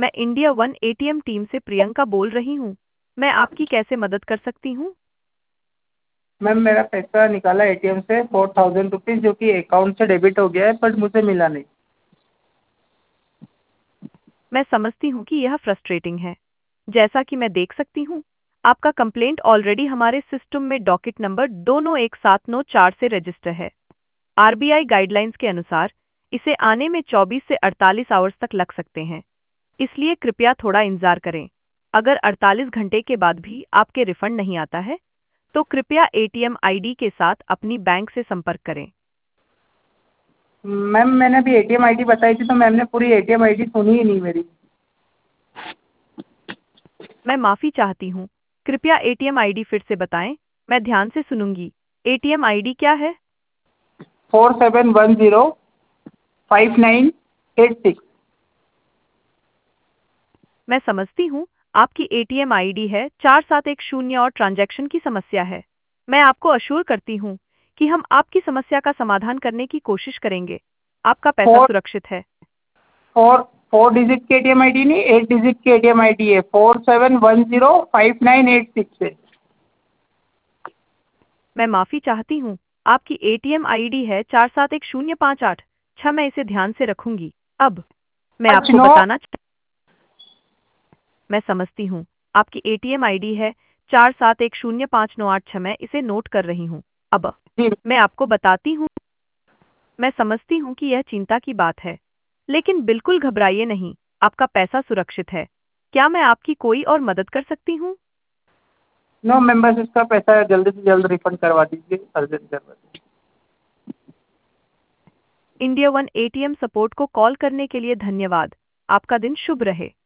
मैं India one ATM team से प्रियंका बोल रही हूँ। मैं आपकी कैसे मदद कर सकती हूँ? मैम मेरा पैसा निकाला एटीएम से 4000 रुपीज़, जो कि अकाउंट से डेबिट हो गया है, बट मुझे मिला नहीं। मैं समझती हूँ कि यह फ्रस्ट्रेटिंग है। जैसा कि मैं देख सकती हूँ, आपका कंप्लेंट ऑलरेडी हमारे सिस्टम में डॉकेट नंबर 291794 से रजिस्टर है। आरबीआई गाइडलाइंस के अनुसार इसे आने में 24 से 48 आवर्स तक लग सकते हैं, इसलिए कृपया थोड़ा इंतजार करें। अगर 48 घंटे के बाद भी आपके रिफंड नहीं आता है, तो कृपया एटीएम आईडी के साथ अपनी बैंक से संपर्क करें। मैम मैंने अभी एटीएम आईडी बताई थी, तो मैम ने पूरी एटीएम आईडी सुनी ही नहीं मेरी। मैं माफी चाहती हूँ। कृपया एटीएम आईडी फिर से बताएं। मैं ध्यान से सुनूंगी। एटीएम आईडी क्या है? 47105986। मैं समझती हूँ, आपकी एटीएम आईडी है 4710 और ट्रांजैक्शन की समस्या है। मैं आपको अश्योर करती हूँ कि हम आपकी समस्या का समाधान करने की कोशिश करेंगे। आपका पैसा फोर सुरक्षित है। फोर फोर डिजिट की एटीएम आईडी नहीं, 8 डिजिट की एटीएम आईडी है। 47105986 है। मैं माफी चाहती हूँ। आपकी एटीएम आईडी है 471058। मैं इसे ध्यान से रखूंगी। अब मैं आपको नो। बताना मैं समझती हूँ। आपकी एटीएम आईडी है 47105986। मैं इसे नोट कर रही हूँ। अब जी। मैं आपको बताती हूँ। मैं समझती हूँ कि यह चिंता की बात है, लेकिन बिल्कुल घबराइए नहीं। आपका पैसा सुरक्षित है। क्या मैं आपकी कोई और मदद कर सकती हूँ? नो मैम, बस इसका पैसा जल्दी से जल्द रिफंड करवा दीजिए, अर्जेंट करवा दीजिए। इंडिया वन एटीएम सपोर्ट को कॉल करने के लिए धन्यवाद। आपका दिन शुभ रहे।